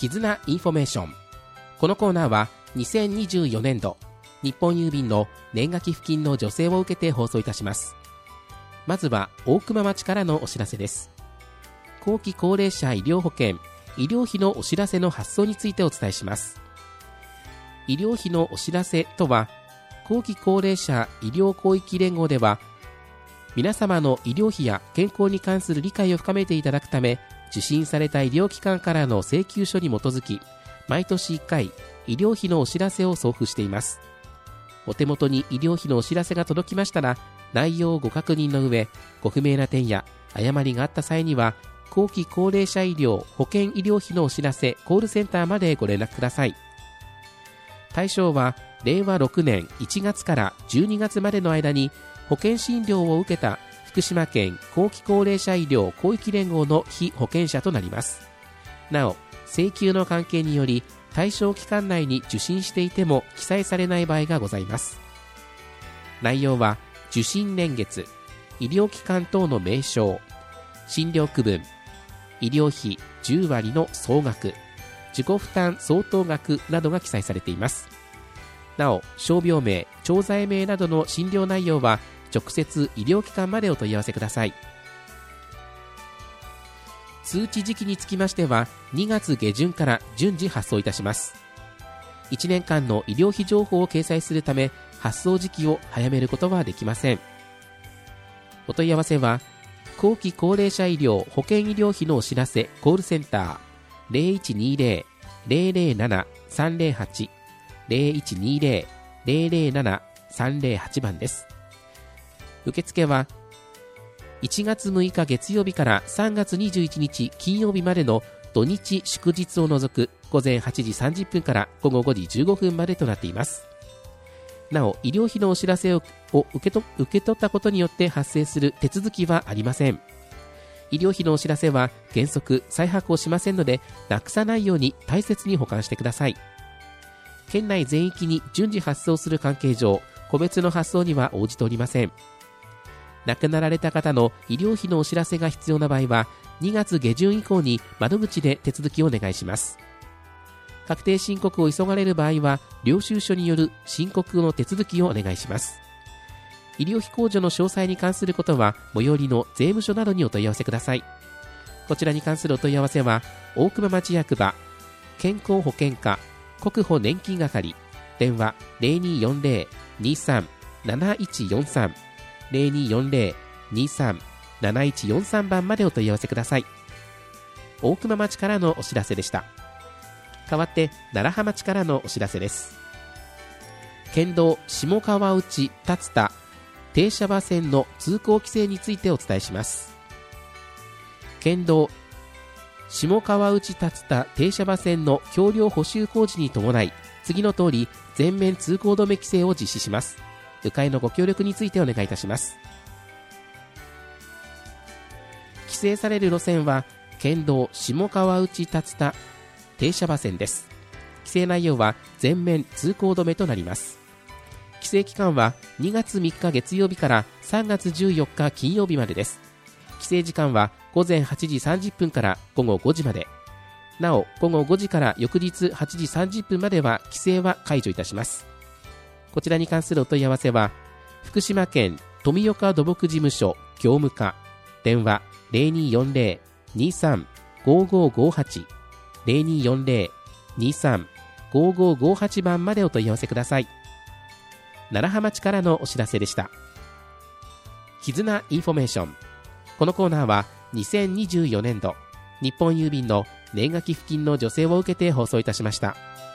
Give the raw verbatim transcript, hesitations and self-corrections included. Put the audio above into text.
絆インフォメーション。このコーナーはにせんにじゅうよねんど日本郵便の年賀寄付金の助成を受けて放送いたします。まずは大熊町からのお知らせです。後期高齢者医療保険医療費のお知らせの発送についてお伝えします。医療費のお知らせとは、後期高齢者医療広域連合では、皆様の医療費や健康に関する理解を深めていただくため、受診された医療機関からの請求書に基づき、毎年いっかい医療費のお知らせを送付しています。お手元に医療費のお知らせが届きましたら、内容をご確認の上、ご不明な点や誤りがあった際には、後期高齢者医療保険医療費のお知らせコールセンターまでご連絡ください。対象はれいわろくねんいちがつからじゅうにがつまでの間に保険診療を受けた福島県後期高齢者医療広域連合の被保険者となります。なお、請求の関係により対象期間内に受診していても記載されない場合がございます。内容は受診年月、医療機関等の名称、診療区分、医療費じゅうわりの総額、自己負担相当額などが記載されています。なお、傷病名、調剤名などの診療内容は直接医療機関までお問い合わせください。通知時期につきましてはにがつげじゅんから順次発送いたします。いちねんかんの医療費情報を掲載するため、発送時期を早めることはできません。お問い合わせは後期高齢者医療保険医療費のお知らせコールセンター ゼロいちにゼロ ゼロゼロなな さんゼロはち ゼロいちにゼロ ゼロゼロなな さんゼロはち 番です。受付はいちがつむいか月曜日からさんがつにじゅういちにち金曜日までの土日祝日を除くごぜんはちじさんじゅっぷんからごごごじじゅうごふんまでとなっています。なお、医療費のお知らせを受けと受け取ったことによって発生する手続きはありません。医療費のお知らせは原則再発行しませんので、なくさないように大切に保管してください。県内全域に順次発送する関係上、個別の発送には応じておりません。亡くなられた方の医療費のお知らせが必要な場合は、にがつげじゅん以降に窓口で手続きをお願いします。確定申告を急がれる場合は、領収書による申告の手続きをお願いします。医療費控除の詳細に関することは、最寄りの税務署などにお問い合わせください。こちらに関するお問い合わせは、大熊町役場健康保険課国保年金係、電話 ゼロにーよんゼロ にーさん なないちよんさん ゼロにーよんゼロ にーさん なないちよんさん 番までお問い合わせください。大熊町からのお知らせでした。代わって楢葉町からのお知らせです。県道下川内竜田停車場線の通行規制についてお伝えします。県道下川内竜田停車場線の橋梁補修工事に伴い、次の通り全面通行止め規制を実施します。迂回のご協力についてお願いいたします。規制される路線は県道下川内竜田停車場線です。規制内容は全面通行止めとなります。規制期間はにがつみっか月曜日からさんがつじゅうよっか金曜日までです。規制時間はごぜんはちじさんじゅっぷんからごごごじまで。なお、ごごごじから翌日はちじさんじゅっぷんまでは規制は解除いたします。こちらに関するお問い合わせは、福島県富岡土木事務所業務課、電話 ゼロにーよんゼロ にーさん ごごごはち ゼロにーよんゼロ にーさん ごごごはち 番までお問い合わせください。楢葉町からのお知らせでした。絆インフォメーション。このコーナーはにせんにじゅうよねんど日本郵便の年賀寄付金の助成を受けて放送いたしました。